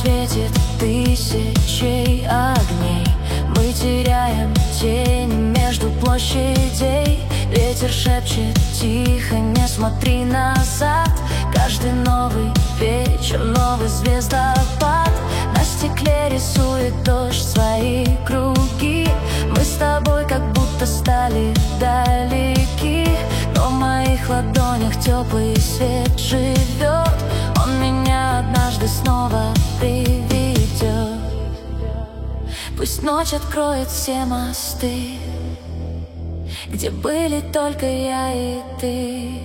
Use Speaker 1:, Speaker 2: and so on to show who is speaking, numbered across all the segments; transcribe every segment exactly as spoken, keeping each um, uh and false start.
Speaker 1: светит тысячей огней. Мы теряем тени между площадей. Ветер шепчет тихо, не смотри назад. Каждый новый вечер, новый звездопад. На стекле рисует дождь свои круги. Мы с тобой как будто стали далеки, но в моих ладонях теплый свет живет. Он меня однажды снова приведет. Пусть ночь откроет все мосты, где были только я и ты.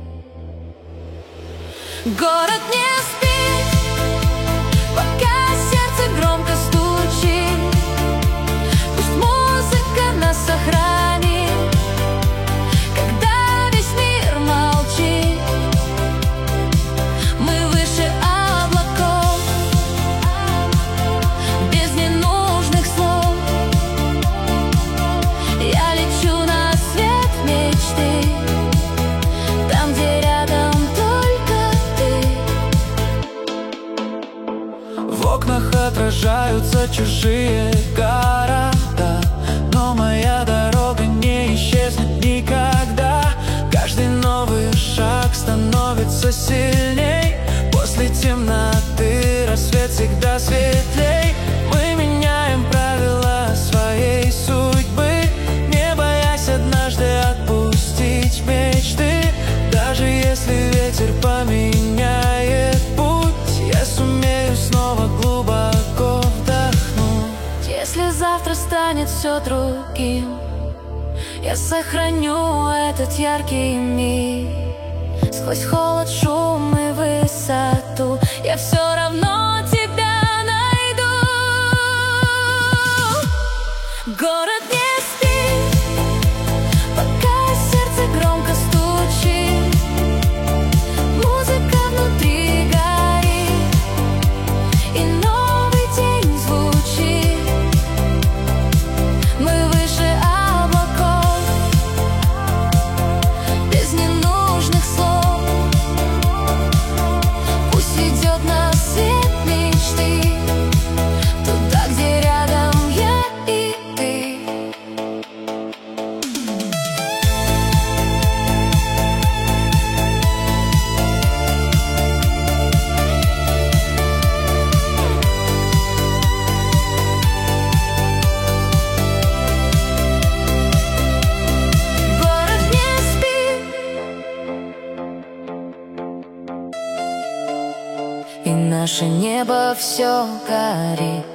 Speaker 1: Город не спит, пока сердце громко стучит. Пусть музыка нас сохранит, когда весь мир молчит. Мы выше облаков, без ненужных слов. Я лечу на свет мечты, там, где рядом только ты.
Speaker 2: В окнах отражаются чужие города, но моя дорога не исчезнет никогда. Каждый новый шаг становится сильней. После темноты рассвет всегда светлей. Мы меняем правила своей судьбы, не боясь однажды отпустить мечты. Даже если ветер поменяет путь, я сумею снова глубоко вдохнуть.
Speaker 1: Если завтра станет все другим, я сохраню этот яркий миг. Сквозь холод, шум и высоту я все равно тебя найду. Город не спит, пока сердце громко стучит. Музыка внутри горит, и новый день звучит. Мы выше облаков, без ненужных слов. Пусть ведет нас свет мечты, туда, где рядом я и ты. Город не спит, и наше небо все горит.